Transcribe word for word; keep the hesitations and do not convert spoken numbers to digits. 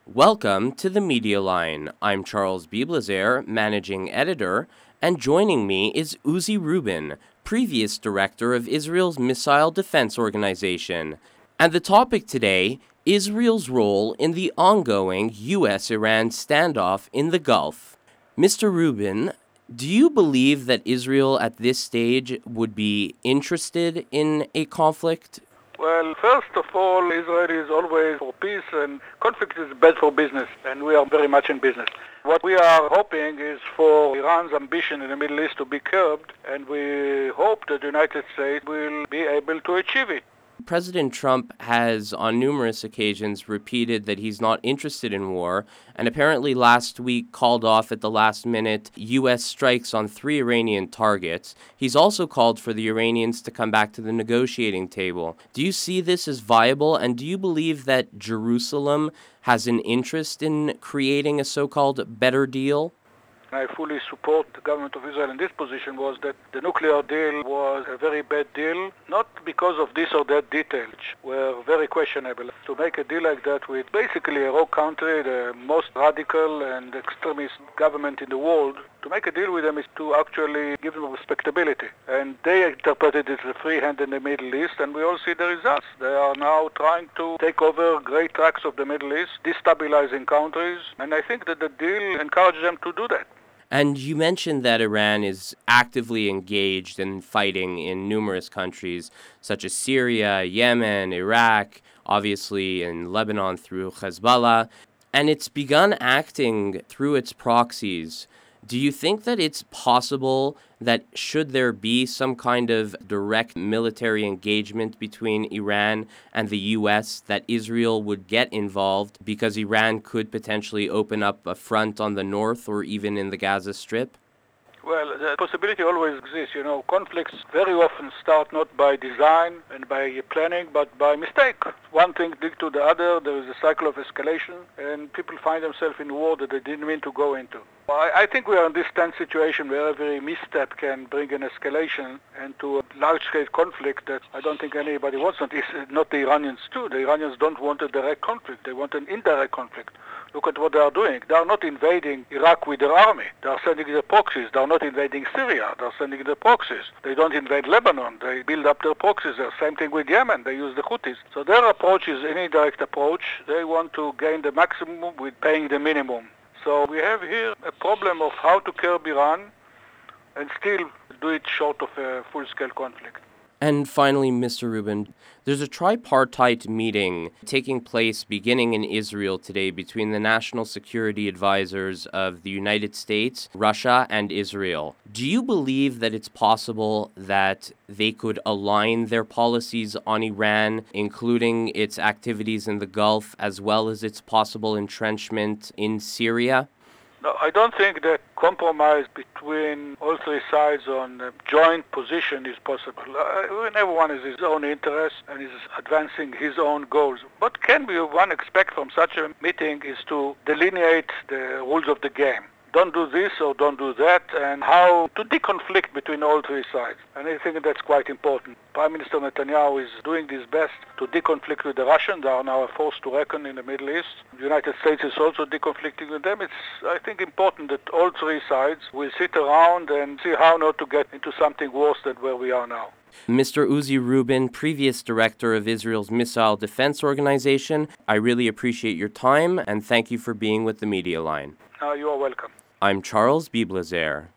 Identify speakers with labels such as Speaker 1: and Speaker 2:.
Speaker 1: Welcome to the Media Line. I'm Charles Biblazer, managing editor, and joining me is Uzi Rubin, previous director of Israel's Missile Defense Organization. And the topic today, Israel's role in the ongoing U S Iran standoff in the Gulf. Mister Rubin, do you believe that Israel at this stage would be interested in a conflict?
Speaker 2: Well, first of all, Israel is always for peace, and conflict is bad for business, and we are very much in business. What we are hoping is for Iran's ambition in the Middle East to be curbed, and we hope that the United States will be able to achieve it.
Speaker 1: President Trump has on numerous occasions repeated that he's not interested in war, and apparently last week called off at the last minute U S strikes on three Iranian targets. He's also called for the Iranians to come back to the negotiating table. Do you see this as viable, and do you believe that Jerusalem has an interest in creating a so-called better deal?
Speaker 2: I fully support the government of Israel in this position was that the nuclear deal was a very bad deal, not because of this or that details, were very questionable. To make a deal like that with basically a rogue country, the most radical and extremist government in the world, to make a deal with them is to actually give them respectability. And they interpreted it as a free hand in the Middle East, and we all see the results. They are now trying to take over great tracts of the Middle East, destabilizing countries, and I think that the deal encouraged them to do that.
Speaker 1: And you mentioned that Iran is actively engaged in fighting in numerous countries, such as Syria, Yemen, Iraq, obviously in Lebanon through Hezbollah, and it's begun acting through its proxies. Do you think that it's possible that should there be some kind of direct military engagement between Iran and the U S, that Israel would get involved because Iran could potentially open up a front on the north or even in the Gaza Strip?
Speaker 2: Well, the possibility always exists. You know, conflicts very often start not by design and by planning, but by mistake. One thing leads to the other, there is a cycle of escalation, and people find themselves in a war that they didn't mean to go into. I, I think we are in this tense situation where every misstep can bring an escalation into a large-scale conflict that I don't think anybody wants. Not, not the Iranians too. The Iranians don't want a direct conflict. They want an indirect conflict. Look at what they are doing. They are not invading Iraq with their army. They are sending their proxies. They are not invading Syria. They are sending their proxies. They don't invade Lebanon. They build up their proxies there. Same thing with Yemen. They use the Houthis. So their approach is an indirect approach. They want to gain the maximum with paying the minimum. So we have here a problem of how to curb Iran and still do it short of a full-scale conflict.
Speaker 1: And finally, Mister Rubin, there's a tripartite meeting taking place beginning in Israel today between the national security advisors of the United States, Russia, and Israel. Do you believe that it's possible that they could align their policies on Iran, including its activities in the Gulf, as well as its possible entrenchment in Syria?
Speaker 2: No, I don't think that compromise between all three sides on a joint position is possible. Uh, everyone has his own interests and is advancing his own goals. What can we one expect from such a meeting is to delineate the rules of the game. Don't do this or don't do that, and how to deconflict between all three sides. And I think that's quite important. Prime Minister Netanyahu is doing his best to deconflict with the Russians. They are now a force to reckon in the Middle East. The United States is also deconflicting with them. It's, I think, important that all three sides will sit around and see how not to get into something worse than where we are now.
Speaker 1: Mister Uzi Rubin, previous director of Israel's Missile Defense Organization, I really appreciate your time, and thank you for being with the Media Line.
Speaker 2: Uh, you are welcome.
Speaker 1: I'm Charles Biblazer.